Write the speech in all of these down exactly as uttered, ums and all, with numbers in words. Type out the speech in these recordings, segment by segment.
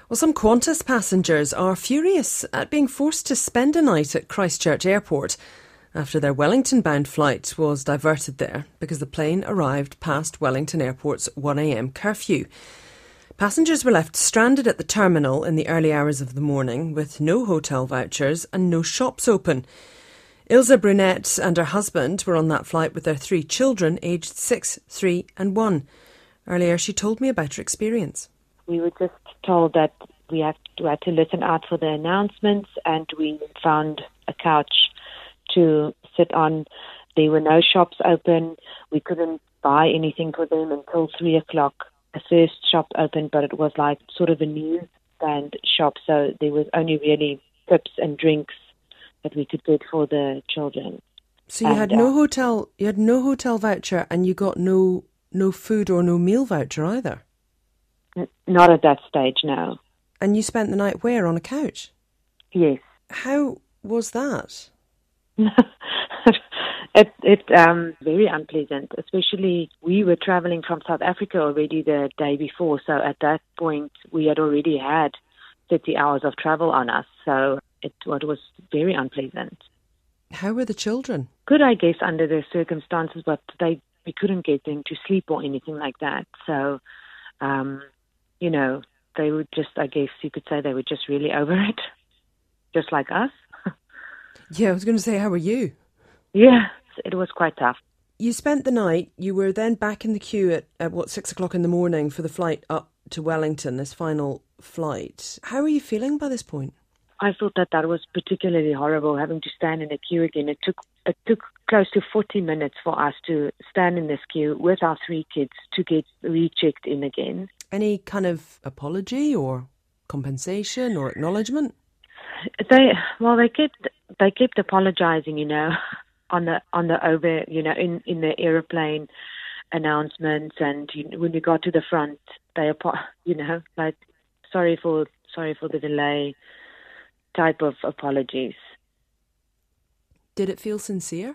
Well, some Qantas passengers are furious at being forced to spend a night at Christchurch Airport after their Wellington-bound flight was diverted there because the plane arrived past Wellington Airport's one a m curfew. Passengers were left stranded at the terminal in the early hours of the morning with no hotel vouchers and no shops open. Ilse Brunette and her husband were on that flight with their three children aged six, three and one. Earlier she told me about her experience. We were just told that we had to, had to listen out for the announcements, and we found a couch to sit on. There were no shops open. We couldn't buy anything for them until three o'clock. The first shop opened, but it was like sort of a newsstand shop, so there was only really chips and drinks that we could get for the children. So you and, had no uh, hotel, you had no hotel voucher, and you got no no food or no meal voucher either. N- not at that stage, no. And you spent the night where? On a couch? Yes. How was that? it it um very unpleasant. Especially we were traveling from South Africa already the day before, so at that point we had already had thirty hours of travel on us. So it, it was very unpleasant. How were the children? Good, I guess, under the circumstances, but they we couldn't get them to sleep or anything like that. So, um, you know, they were just, I guess you could say they were just really over it, just like us. Yeah, I was going to say, how were you? Yeah, it was quite tough. You spent the night, you were then back in the queue at, at what, six o'clock in the morning for the flight up to Wellington, this final flight. How are you feeling by this point? I thought that that was particularly horrible, having to stand in a queue again. It took it took close to forty minutes for us to stand in this queue with our three kids to get rechecked in again. Any kind of apology or compensation or acknowledgement? They well, they kept they kept apologising, you know, on the on the over, you know, in, in the aeroplane announcements, and you know, when we got to the front, they, you know, like sorry for sorry for the delay. Type of apologies. Did it feel sincere?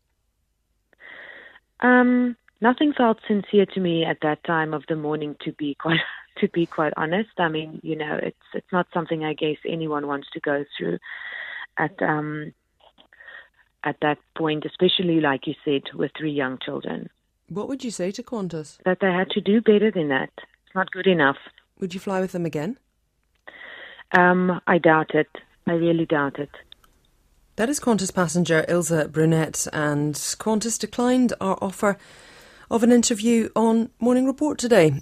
Um, nothing felt sincere to me at that time of the morning. To be quite, to be quite honest, I mean, you know, it's it's not something I guess anyone wants to go through at um at that point, especially like you said, with three young children. What would you say to Qantas? That they had to do better than that. It's not good enough. Would you fly with them again? Um, I doubt it. I really doubt it. That is Qantas passenger Ilse Brunette, and Qantas declined our offer of an interview on Morning Report today.